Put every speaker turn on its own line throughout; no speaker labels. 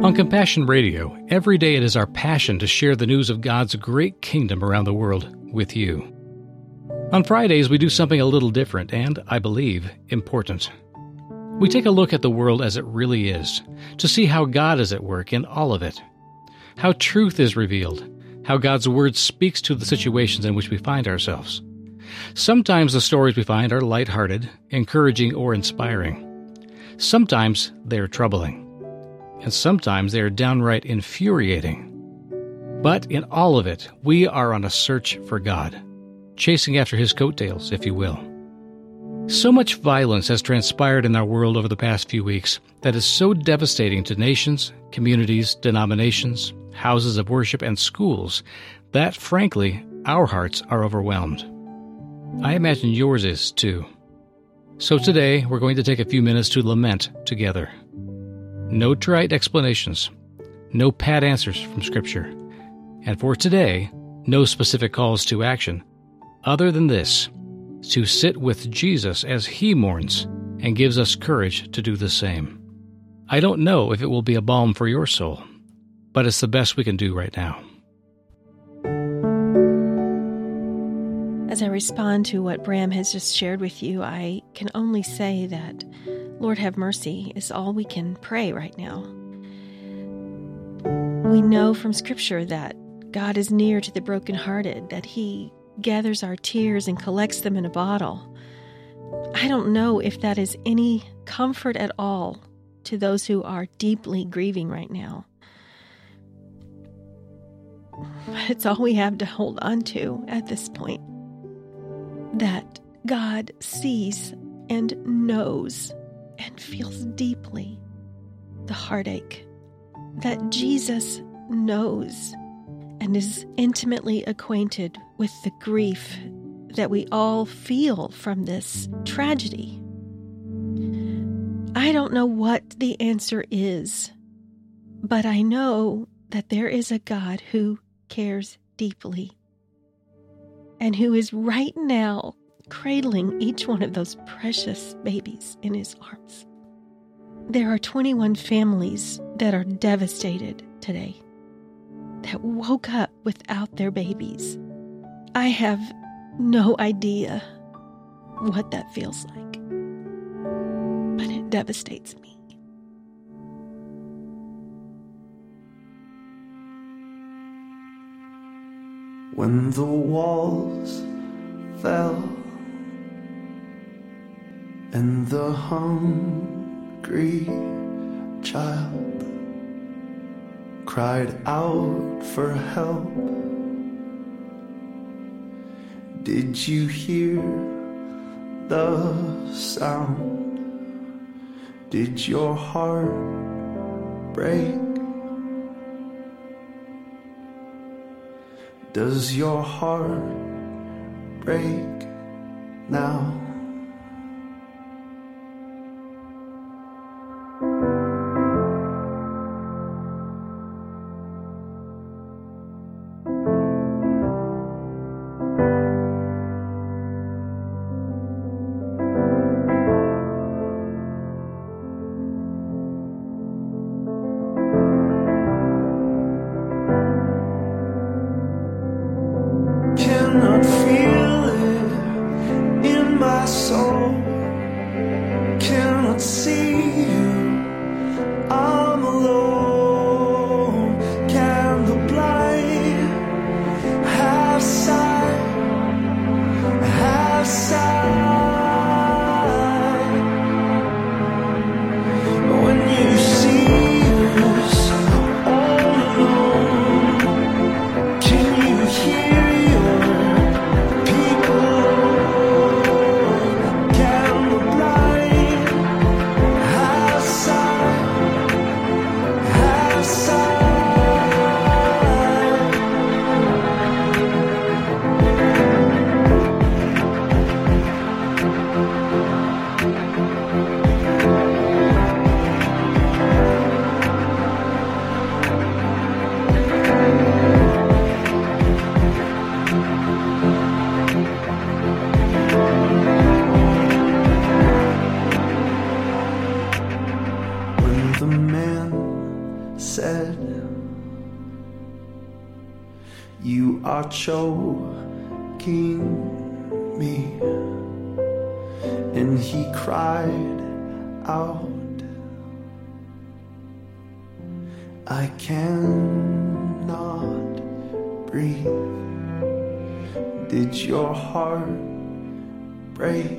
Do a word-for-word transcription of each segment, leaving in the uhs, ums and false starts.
On Compassion Radio, every day it is our passion to share the news of God's great kingdom around the world with you. On Fridays, we do something a little different and, I believe, important. We take a look at the world as it really is, to see how God is at work in all of it, how truth is revealed, how God's Word speaks to the situations in which we find ourselves. Sometimes the stories we find are lighthearted, encouraging, or inspiring. Sometimes they are troubling. And sometimes they are downright infuriating. But in all of it, we are on a search for God, chasing after His coattails, if you will. So much violence has transpired in our world over the past few weeks that is so devastating to nations, communities, denominations, houses of worship, and schools that, frankly, our hearts are overwhelmed. I imagine yours is, too. So today, we're going to take a few minutes to lament together. No trite explanations, no pat answers from Scripture, and for today, no specific calls to action, other than this, to sit with Jesus as He mourns and gives us courage to do the same. I don't know if it will be a balm for your soul, but it's the best we can do right now.
As I respond to what Bram has just shared with you, I can only say that Lord have mercy is all we can pray right now. We know from Scripture that God is near to the brokenhearted, that He gathers our tears and collects them in a bottle. I don't know if that is any comfort at all to those who are deeply grieving right now. But it's all we have to hold on to at this point. That God sees and knows and feels deeply the heartache, that Jesus knows and is intimately acquainted with the grief that we all feel from this tragedy. I don't know what the answer is, but I know that there is a God who cares deeply and who is right now cradling each one of those precious babies in His arms. There are twenty-one families that are devastated today, that woke up without their babies. I have no idea what that feels like, but it devastates me.
When the walls fell and the hungry child cried out for help, did you hear the sound? Did your heart break? Does your heart break now? Cannot feel it in my soul, cannot see you, I'm alone. Can the blind have sight, have sight? When you see us all alone, can you hear said, you are choking me. And he cried out, I cannot breathe. Did your heart break?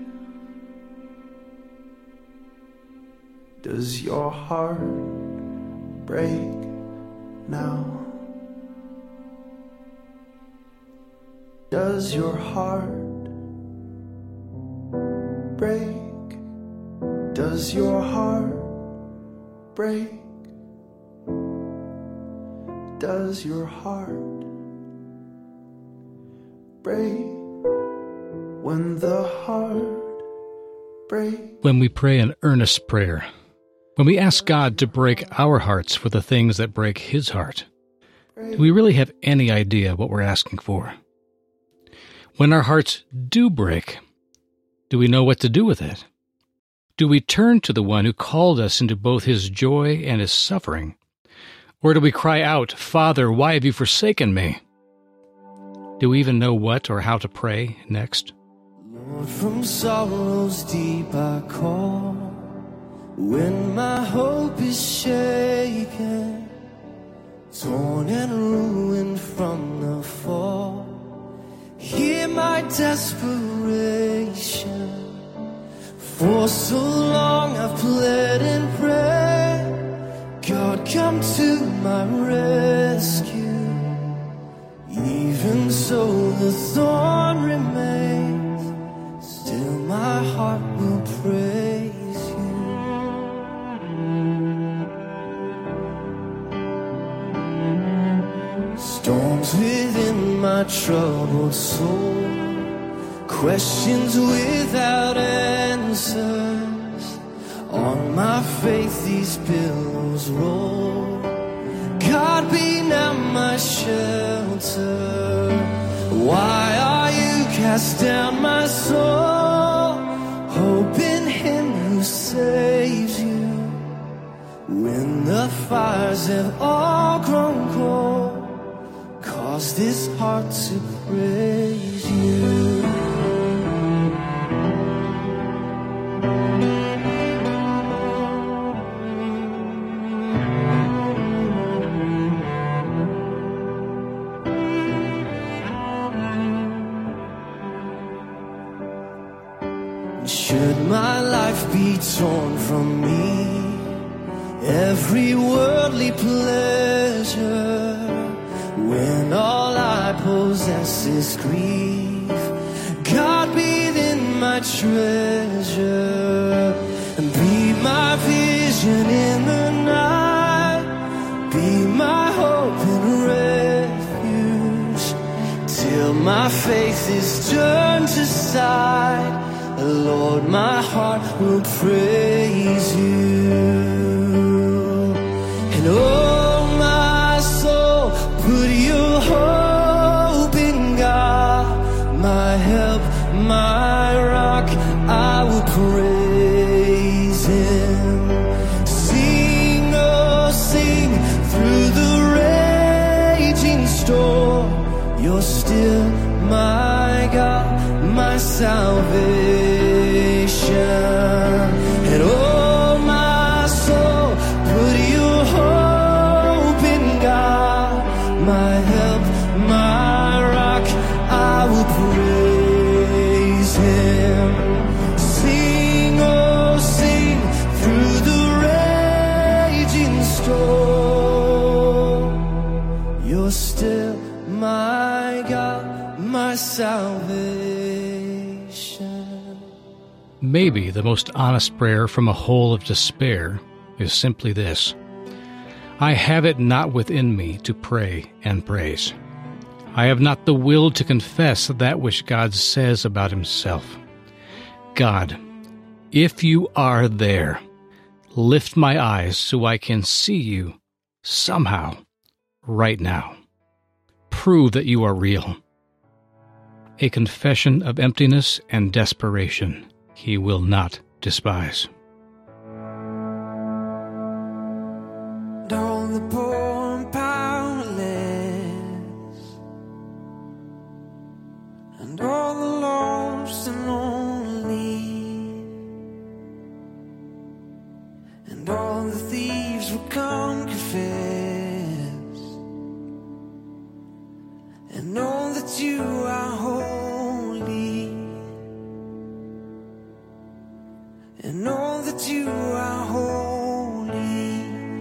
Does your heart break now? Does your heart break? Does your heart break? Does your heart break when the heart breaks?
When we pray an earnest prayer, when we ask God to break our hearts for the things that break His heart, do we really have any idea what we're asking for? When our hearts do break, do we know what to do with it? Do we turn to the one who called us into both His joy and His suffering? Or do we cry out, Father, why have you forsaken me? Do we even know what or how to pray next?
Lord, from sorrows deep I call, when my hope is shaken, torn and ruined from the fall. Hear my desperation. For so long I've pled and prayed, God, come to my rescue. Even so the thorn remains, still my heart will praise you. Storms within my troubled soul, questions without answers. On my faith these billows roll. God, be now my shelter. Why are you cast down, my soul? Hope in Him who saves you. When the fires have all grown cold, cause this heart to praise you. Should my life be torn from me, every worldly pleasure, when all I possess is grief, God, be then my treasure, and be my vision in the night, be my hope and refuge, till my faith is turned to sight. Lord, my heart will praise you. And oh, my soul, put your hope in God, my help, my rock, I will praise Him. Sing, oh, sing through the raging storm, you're still my God, my salvation. And oh, my soul, put your hope in God, my help, my rock, I will praise Him. Sing, oh, sing through the raging storm, you're still my God, my salvation.
Maybe the most honest prayer from a hole of despair is simply this: I have it not within me to pray and praise. I have not the will to confess that which God says about Himself. God, if you are there, lift my eyes so I can see you somehow right now. Prove that you are real. A confession of emptiness and desperation He will not despise.
Don't come confess and know that you are holy, and know that you are holy,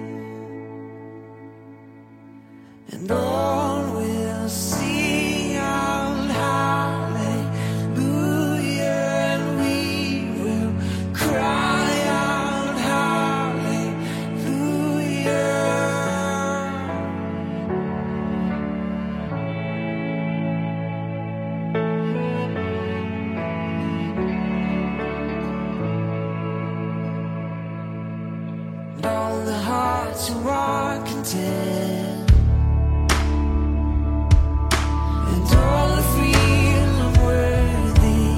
and all will sing out hallelujah, and we will cry out hallelujah. And all the hearts who are content, and all the feel unworthy,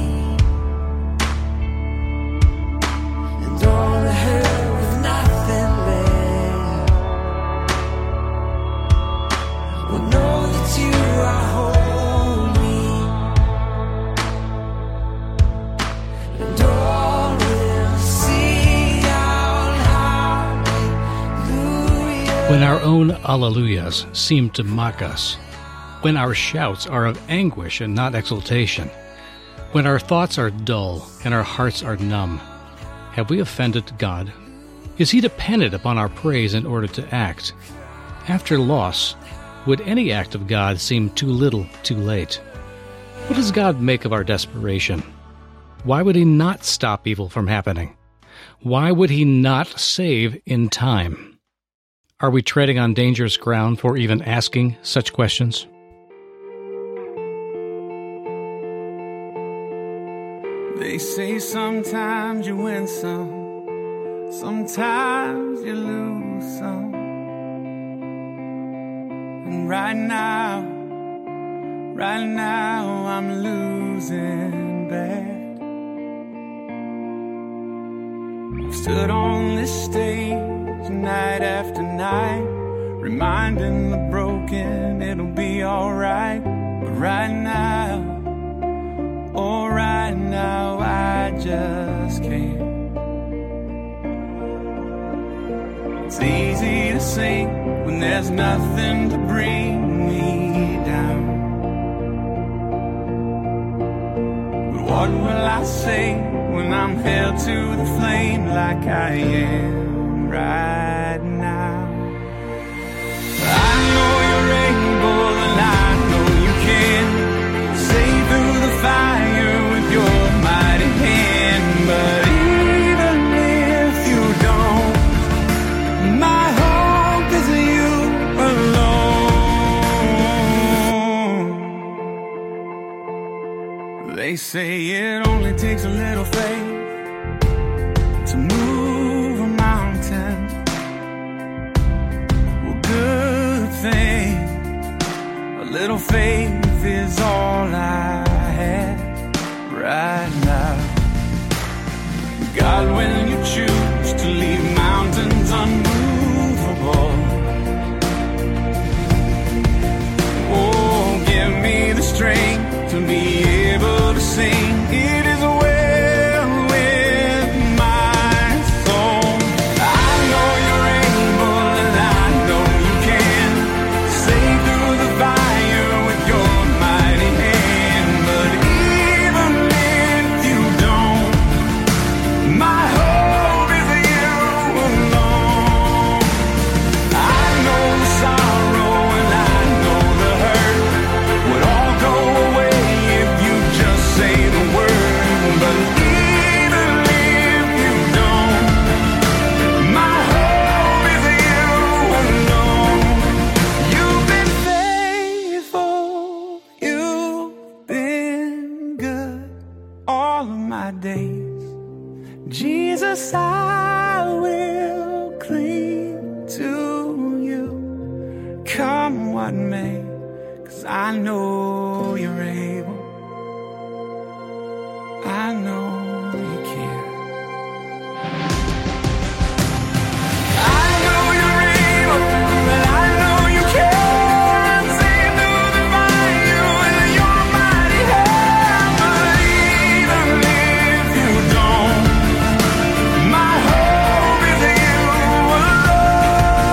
and all the hurt with nothing left, will know that you are holy, and all will sing out hallelujah.
When our own alleluias seem to mock us, when our shouts are of anguish and not exultation, when our thoughts are dull and our hearts are numb, have we offended God? Is He dependent upon our praise in order to act? After loss, would any act of God seem too little, too late? What does God make of our desperation? Why would He not stop evil from happening? Why would He not save in time? Are we treading on dangerous ground for even asking such questions?
They say sometimes you win some, sometimes you lose some. And right now, right now I'm losing bad. I've stood on this stage night after night, reminding the broken it'll be alright. But right now, oh, right now I just can't. It's easy to sing when there's nothing to bring me down. But what will I say when I'm held to the flame like I am right now? I know you're able and I know you can save through the fire with your mighty hand. But even if you don't, my hope is you alone. They say it only takes a little faith to move a mountain. Well, good thing, a little faith is all I have right now. God, when you choose to leave mountains unmovable, oh, give me the strength to be able to sing. It is well with my soul. I know you're able and I know you can save through the fire with your mighty hand. But even if you don't, my hope is you alone. I know the sorrow and I know the hurt would all go away if you just say the word. But even if you don't, my hope is you alone. You've been faithful, you've been good all of my days. Jesus, I will cling to you, come what may, 'cause I know you're able, I know you can. I know you're able, and I know you can save through the fire with your mighty hand. But even if you don't, my hope is you alone.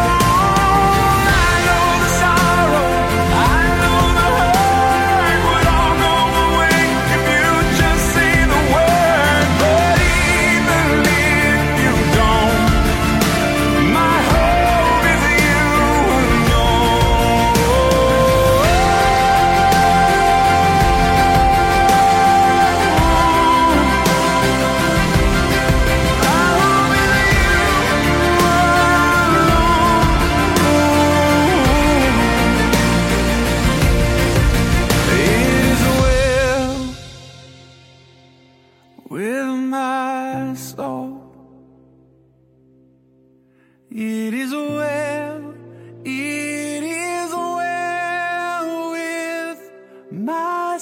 It is well, it is well with my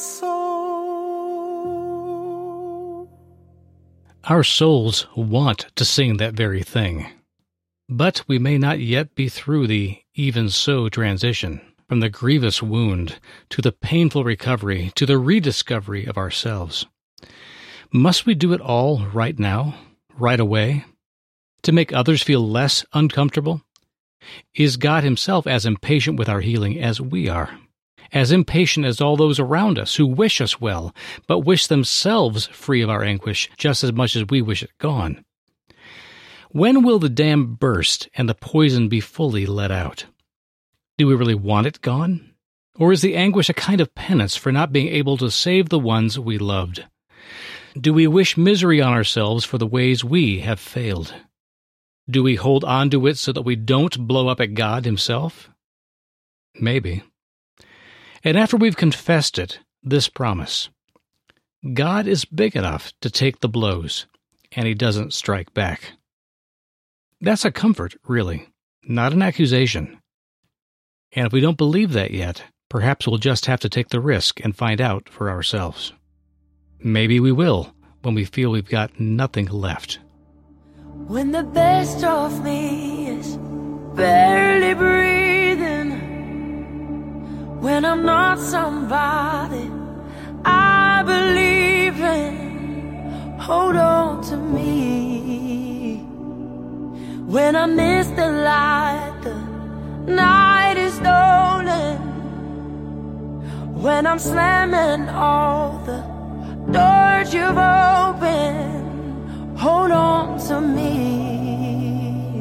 soul.
Our souls want to sing that very thing. But we may not yet be through the even so transition from the grievous wound to the painful recovery to the rediscovery of ourselves. Must we do it all right now, right away, to make others feel less uncomfortable? Is God Himself as impatient with our healing as we are? As impatient as all those around us who wish us well, but wish themselves free of our anguish just as much as we wish it gone? When will the dam burst and the poison be fully let out? Do we really want it gone? Or is the anguish a kind of penance for not being able to save the ones we loved? Do we wish misery on ourselves for the ways we have failed? Do we hold on to it so that we don't blow up at God Himself? Maybe. And after we've confessed it, this promise: God is big enough to take the blows, and He doesn't strike back. That's a comfort, really, not an accusation. And if we don't believe that yet, perhaps we'll just have to take the risk and find out for ourselves. Maybe we will when we feel we've got nothing left.
When the best of me is barely breathing, when I'm not somebody I believe in, hold on to me. When I miss the light, the night is stolen. When I'm slamming all the doors you've opened, hold on to me.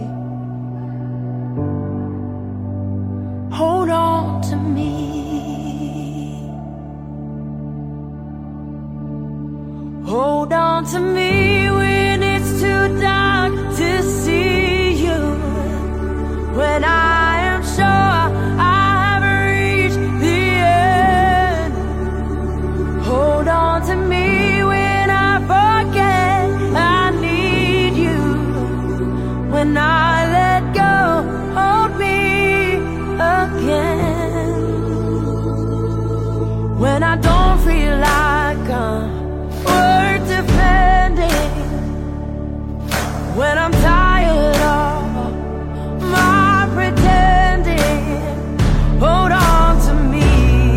Hold on to me. Hold on to me when it's too dark to see you. When I am sure I've reached the end, hold on to me when I forget I need you. When I let go, hold me again. When I don't feel like I'm worth defending, when I'm tired of my pretending, hold on to me.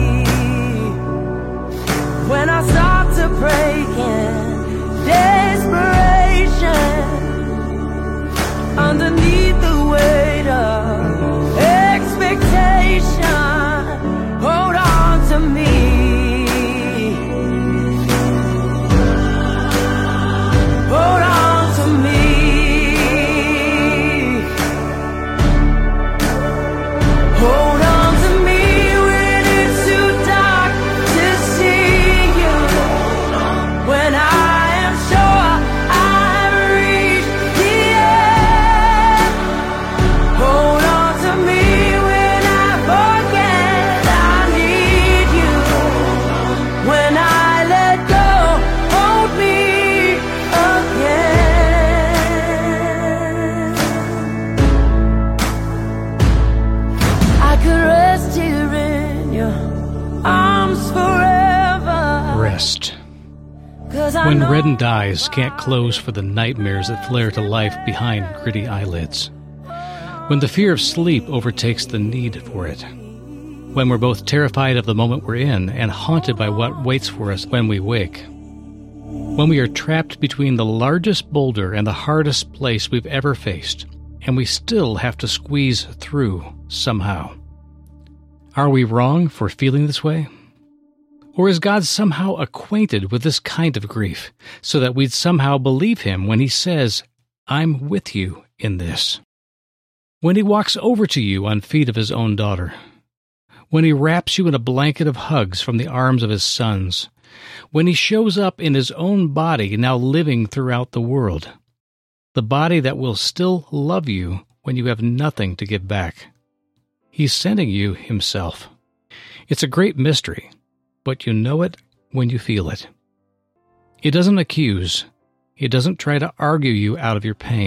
When I start to break in desperation, underneath the weight of expectation, hold on to me. Hold on to me. Hold on to me when it's too dark to see you. When I am sure I've reached the end, hold on to me when I forget I need you. When I let go, hold me again. I could rest here in your arms forever.
Rest.
'Cause I
When
know
reddened eyes can't close for the nightmares that flare to life behind gritty eyelids. When the fear of sleep overtakes the need for it. When we're both terrified of the moment we're in and haunted by what waits for us when we wake. When we are trapped between the largest boulder and the hardest place we've ever faced, and we still have to squeeze through somehow. Are we wrong for feeling this way? Or is God somehow acquainted with this kind of grief, so that we'd somehow believe Him when He says, "I'm with you in this"? When He walks over to you on feet of His own daughter. When He wraps you in a blanket of hugs from the arms of His sons. When He shows up in His own body now living throughout the world. The body that will still love you when you have nothing to give back. He's sending you Himself. It's a great mystery, but you know it when you feel it. He doesn't accuse. He doesn't try to argue you out of your pain.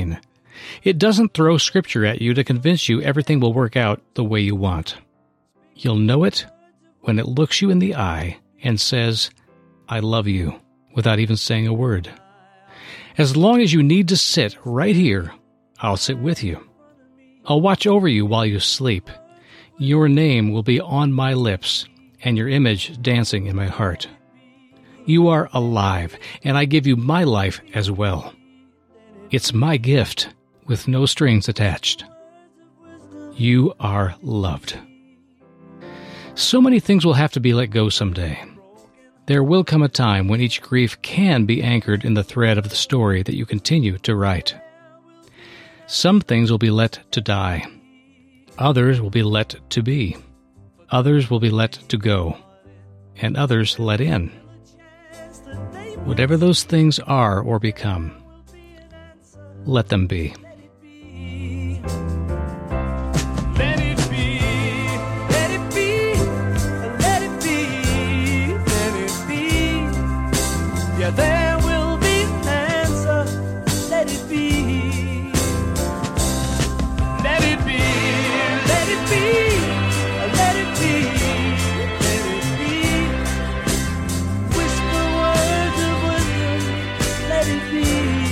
It doesn't throw Scripture at you to convince you everything will work out the way you want. You'll know it when it looks you in the eye and says, I love you, without even saying a word. As long as you need to sit right here, I'll sit with you. I'll watch over you while you sleep. Your name will be on my lips, and your image dancing in my heart. You are alive, and I give you my life as well. It's my gift, with no strings attached. You are loved. So many things will have to be let go someday. There will come a time when each grief can be anchored in the thread of the story that you continue to write. Some things will be let to die. Others will be let to be. Others will be let to go. And others let in. Whatever those things are or become, let them be.
There will be an answer, let it be. Let it be, let it be, let it be, let it be. Whisper words of wisdom, let it be.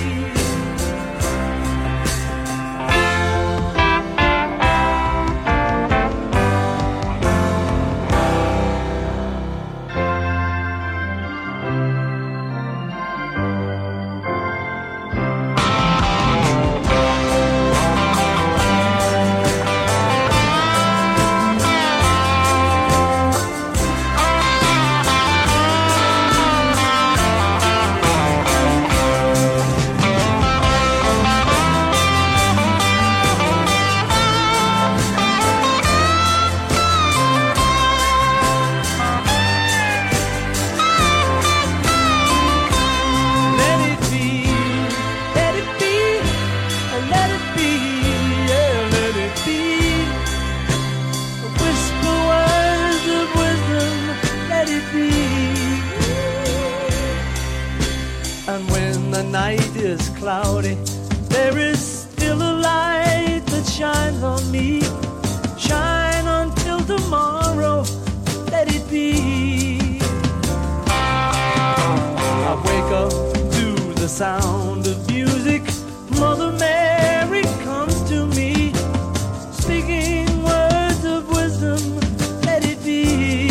Night is cloudy, there is still a light that shines on me. Shine until tomorrow, let it be. I wake up to the sound of music. Mother Mary comes to me, speaking words of wisdom, let it be.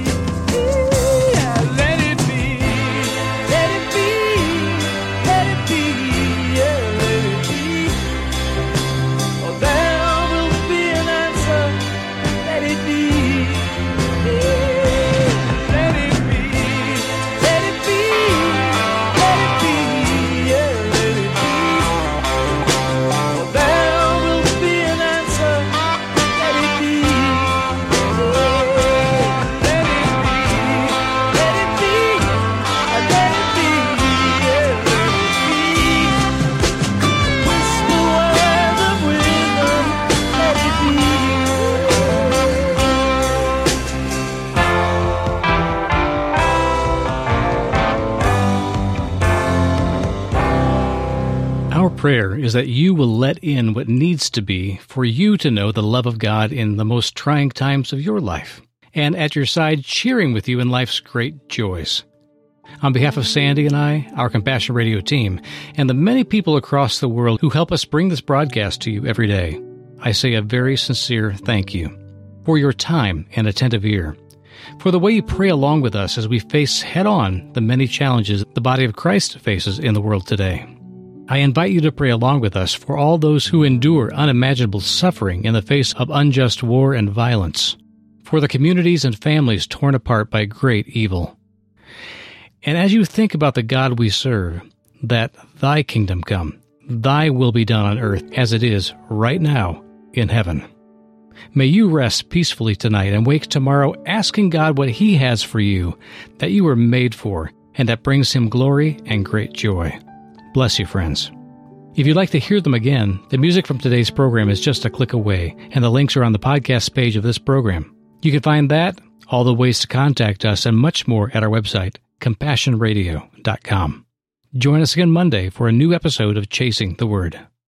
Prayer is that you will let in what needs to be for you to know the love of God in the most trying times of your life, and at your side cheering with you in life's great joys. On behalf of Sandy and I, our Compassion Radio team, and the many people across the world who help us bring this broadcast to you every day, I say a very sincere thank you for your time and attentive ear, for the way you pray along with us as we face head-on the many challenges the body of Christ faces in the world today. I invite you to pray along with us for all those who endure unimaginable suffering in the face of unjust war and violence, for the communities and families torn apart by great evil. And as you think about the God we serve, that thy kingdom come, thy will be done on earth as it is right now in heaven. May you rest peacefully tonight and wake tomorrow asking God what He has for you, that you were made for, and that brings Him glory and great joy. Bless you, friends. If you'd like to hear them again, the music from today's program is just a click away, and the links are on the podcast page of this program. You can find that, all the ways to contact us, and much more at our website, compassion radio dot com. Join us again Monday for a new episode of Chasing the Word.